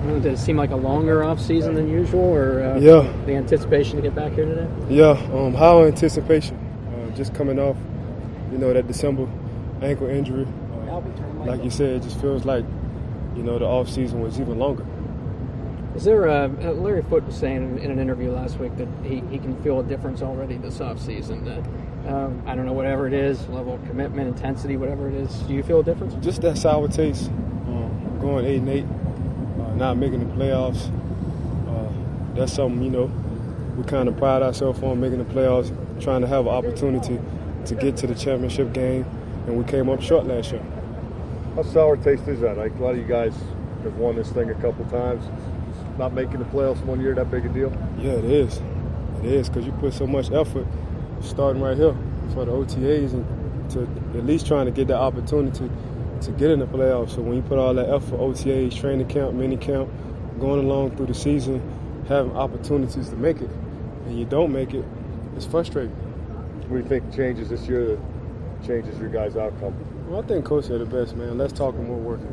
Did it seem like a longer off season than usual, or the anticipation to get back here today? Yeah, high anticipation. Just coming off, that December ankle injury. Like you said, it just feels like, the off season was even longer. Is there Larry Foote was saying in an interview last week that he can feel a difference already this off season. I don't know, whatever it is, level of commitment, intensity, whatever it is. Do you feel a difference? Just that sour taste. Going 8-8, not making the playoffs. That's something, we kind of pride ourselves on, making the playoffs, trying to have an opportunity to get to the championship game, and we came up short last year. How sour taste is that? Like, a lot of you guys have won this thing a couple times. Is not making the playoffs one year that big a deal? Yeah, it is. It is, because you put so much effort starting right here for the OTAs and to at least trying to get that opportunity to get in the playoffs. So when you put all that effort, OTAs, training camp, mini camp, going along through the season, having opportunities to make it, and you don't make it, it's frustrating. What do you think changes this year that changes your guys' outcome? Well, I think Coach said the best, man. Let's talk and more working.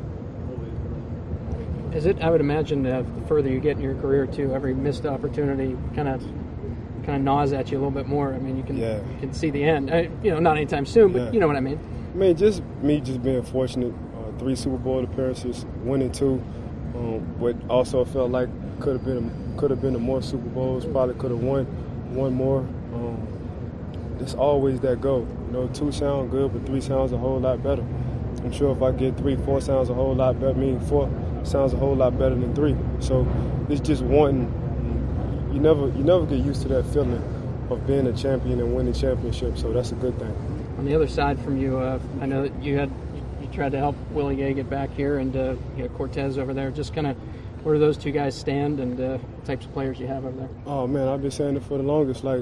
Is it? I would imagine the further you get in your career, too, every missed opportunity kind of gnaws at you a little bit more. I mean, you can see the end. Not anytime soon, but you know what I mean. I mean, just being fortunate. 3 Super Bowl appearances, winning 2. But also felt like could have been more Super Bowls. Probably could have won one more. It's always that goal. 2 sound good, but 3 sounds a whole lot better. I'm sure if I get 3, 4 sounds a whole lot better. 4 sounds a whole lot better than 3. So it's just wanting. You never get used to that feeling of being a champion and winning championships. So that's a good thing. On the other side from you, I know that you tried to help Willie Gay get back here, and Cortez over there. Just kind of where do those 2 guys stand, and the types of players you have over there? Oh man, I've been saying it for the longest. Like,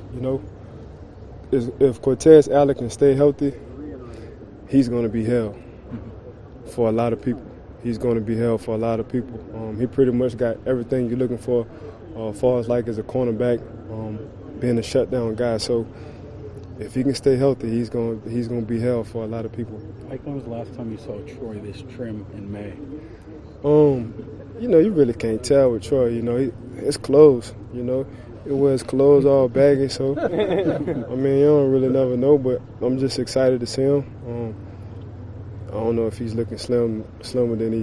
if Cortez Allen can stay healthy, he's going to be hell for a lot of people. He's going to be hell for a lot of people. He pretty much got everything you're looking for, as far as like as a cornerback, being a shutdown guy. So if he can stay healthy, he's going to be hell for a lot of people. Like, when was the last time you saw Troy this trim in May? You really can't tell with Troy. It's clothes. It wears clothes all baggy. So I mean, you don't really never know. But I'm just excited to see him. I don't know if he's looking slimmer than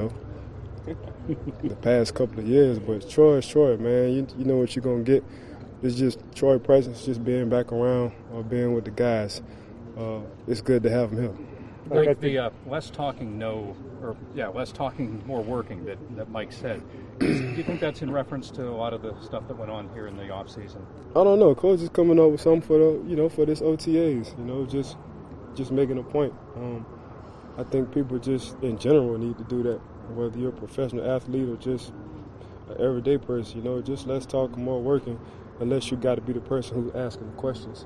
he, the past couple of years. But Troy is Troy, man. You know what you're gonna get. It's just Troy presence, just being back around or being with the guys. It's good to have him here. Like the less talking, less talking, more working that Mike said. Do you think that's in reference to a lot of the stuff that went on here in the off season? I don't know. Coach is coming up with something for this OTAs. Just making a point. I think people just in general need to do that. Whether you're a professional athlete or just an everyday person, just less talk and more working. Unless you got to be the person who's asking the questions.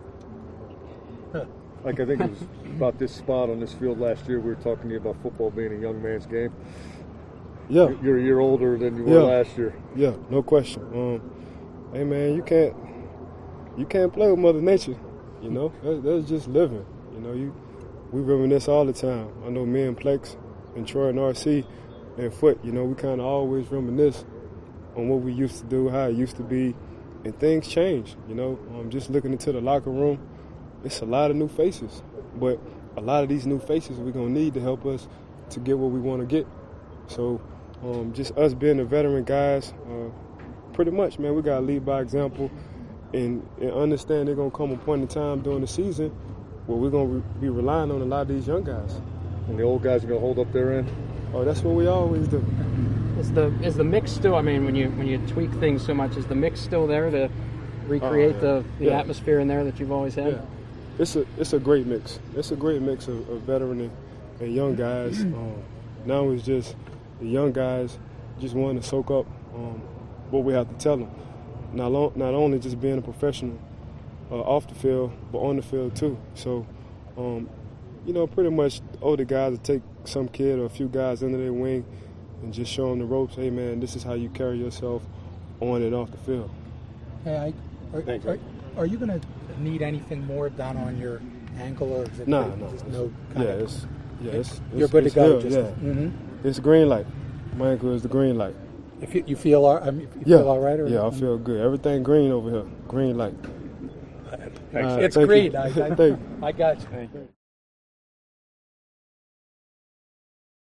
Like, I think it was about this spot on this field last year. We were talking to you about football being a young man's game. Yeah. You're a year older than you were last year. Yeah, no question. Hey, man, you can't play with Mother Nature. That's just living. We reminisce all the time. I know me and Plex and Troy and RC and Foot, we kind of always reminisce on what we used to do, how it used to be. And things change, just looking into the locker room, it's a lot of new faces. But a lot of these new faces we're going to need to help us to get what we want to get. So just us being the veteran guys, pretty much, man, we got to lead by example and understand there's going to come a point in time during the season where we're going to be relying on a lot of these young guys. And the old guys are going to hold up their end? Oh, that's what we always do. Is the mix still? I mean, when you tweak things so much, is the mix still there to recreate the atmosphere in there that you've always had? Yeah. It's a great mix. It's a great mix of veteran and young guys. Now it's just the young guys just wanting to soak up what we have to tell them. Not only just being a professional off the field, but on the field too. So, pretty much older guys will take some kid or a few guys under their wing and just show them the ropes. Hey, man, this is how you carry yourself on and off the field. Hey, are you going to need anything more done on your ankle, or is it No. you're good to go? It's green light. My ankle is the green light. You feel all right? Or I feel good. Everything green over here. Green light. It's green. I got you.